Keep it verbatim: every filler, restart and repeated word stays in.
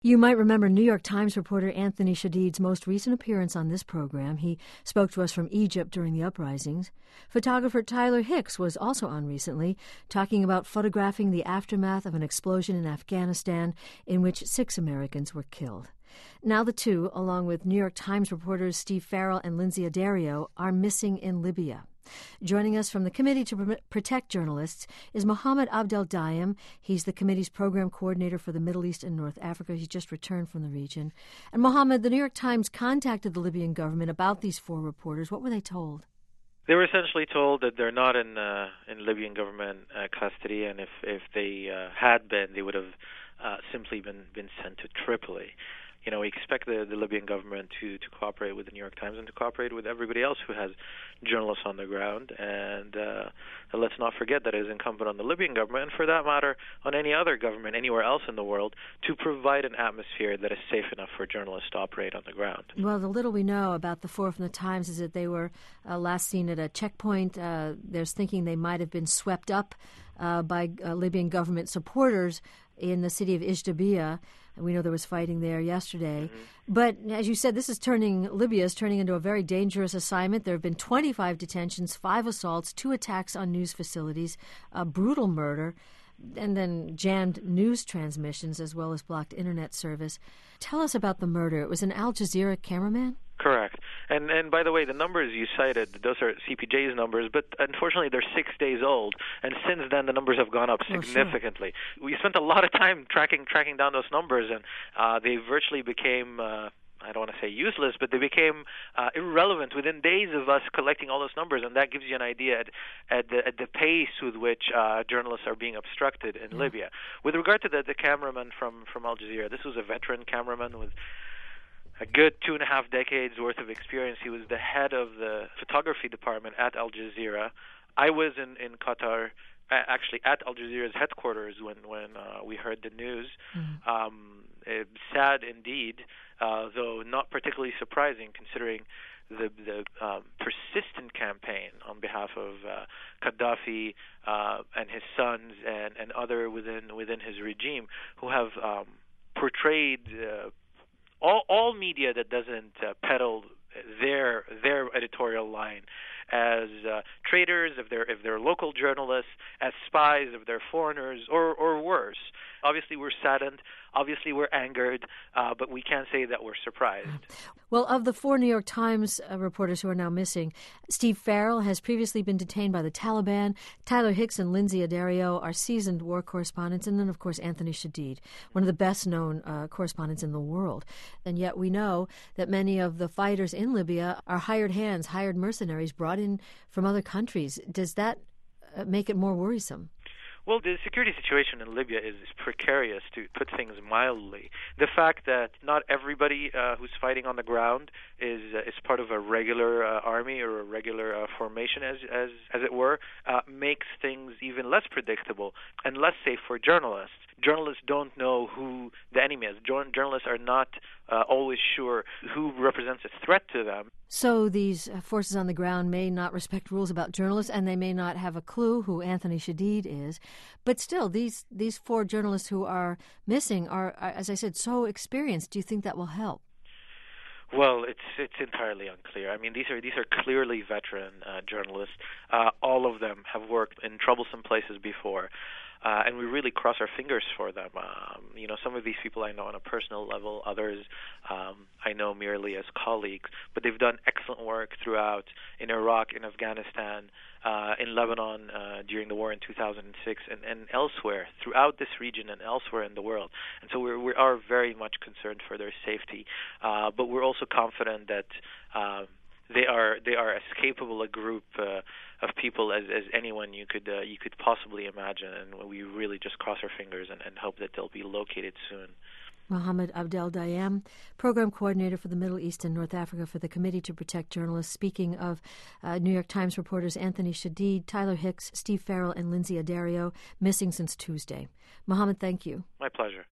You might remember New York Times reporter Anthony Shadid's most recent appearance on this program. He spoke to us from Egypt during the uprisings. Photographer Tyler Hicks was also on recently, talking about photographing the aftermath of an explosion in Afghanistan in which six Americans were killed. Now the two, along with New York Times reporters Steve Farrell and Lindsay Addario, are missing in Libya. Joining us from the Committee to Protect Journalists is Mohammed Abdel-Dayem. He's the committee's program coordinator for the Middle East and North Africa. He's just returned from the region. And Mohammed, the New York Times contacted the Libyan government about these four reporters. What were they told? They were essentially told that they're not in uh, in Libyan government uh, custody, and if if they uh, had been, they would have uh, simply been, been sent to Tripoli. You know, we expect the, the Libyan government to, to cooperate with the New York Times and to cooperate with everybody else who has journalists on the ground. And uh, let's not forget that it is incumbent on the Libyan government, and for that matter, on any other government anywhere else in the world, to provide an atmosphere that is safe enough for journalists to operate on the ground. Well, the little we know about the four from the Times is that they were uh, last seen at a checkpoint. Uh, there's thinking they might have been swept up uh, by uh, Libyan government supporters in the city of Ijdabiya. We know there was fighting there yesterday. Mm-hmm. But as you said, this is turning, Libya is turning into a very dangerous assignment. There have been twenty-five detentions, five assaults, two attacks on news facilities, a brutal murder, and then jammed news transmissions as well as blocked internet service. Tell us about the murder. It was an Al Jazeera cameraman? Correct. And and by the way, the numbers you cited, those are C P J's numbers, but unfortunately they're six days old, and since then the numbers have gone up significantly. Oh, sure. We spent a lot of time tracking tracking down those numbers, and uh, they virtually became, uh, I don't want to say useless, but they became uh, irrelevant within days of us collecting all those numbers, and that gives you an idea at, at, the, at the pace with which uh, journalists are being obstructed in yeah. Libya. With regard to the, the cameraman from, from Al Jazeera, this was a veteran cameraman with a good two and a half decades worth of experience. He was the head of the photography department at Al Jazeera. I was in, in Qatar, actually at Al Jazeera's headquarters when, when uh, we heard the news. Mm-hmm. Um, it, sad indeed, uh, though not particularly surprising considering the, the um, persistent campaign on behalf of uh, Gaddafi uh, and his sons and, and other within, within his regime who have um, portrayed uh, All, all media that doesn't uh, peddle their their editorial line as uh, traitors, if they're if they're local journalists, as spies, if they're foreigners, or or worse. Obviously, we're saddened. Obviously, we're angered, uh, but we can't say that we're surprised. Well, of the four New York Times uh, reporters who are now missing, Steve Farrell has previously been detained by the Taliban. Tyler Hicks and Lindsay Addario are seasoned war correspondents. And then, of course, Anthony Shadid, one of the best-known uh, correspondents in the world. And yet we know that many of the fighters in Libya are hired hands, hired mercenaries brought in from other countries. Does that uh, make it more worrisome? Well, the security situation in Libya is precarious, to put things mildly. The fact that not everybody uh, who's fighting on the ground is uh, is part of a regular uh, army or a regular uh, formation, as as as it were, uh, makes things even less predictable and less safe for journalists. Journalists don't know who the enemy is. Journalists are not uh, always sure who represents a threat to them. So these forces on the ground may not respect rules about journalists, and they may not have a clue who Anthony Shadid is. But still, these these four journalists who are missing are, are, as I said, so experienced. Do you think that will help? Well, it's it's entirely unclear. I mean, these are these are clearly veteran uh, journalists. Uh, all of them have worked in troublesome places before. Uh, and we really cross our fingers for them. Um, you know, some of these people I know on a personal level, others um, I know merely as colleagues, but they've done excellent work throughout in Iraq, in Afghanistan, uh, in Lebanon uh, during the war in two thousand six, and, and elsewhere, throughout this region and elsewhere in the world. And so we're, we are very much concerned for their safety, uh, but we're also confident that uh, they are they are as capable a group uh, of people as, as anyone you could uh, you could possibly imagine, and we really just cross our fingers and, and hope that they'll be located soon. Mohammed Abdel-Dayem, Program Coordinator for the Middle East and North Africa for the Committee to Protect Journalists. Speaking of uh, New York Times reporters Anthony Shadid, Tyler Hicks, Steve Farrell, and Lindsay Addario, missing since Tuesday. Mohammed, thank you. My pleasure.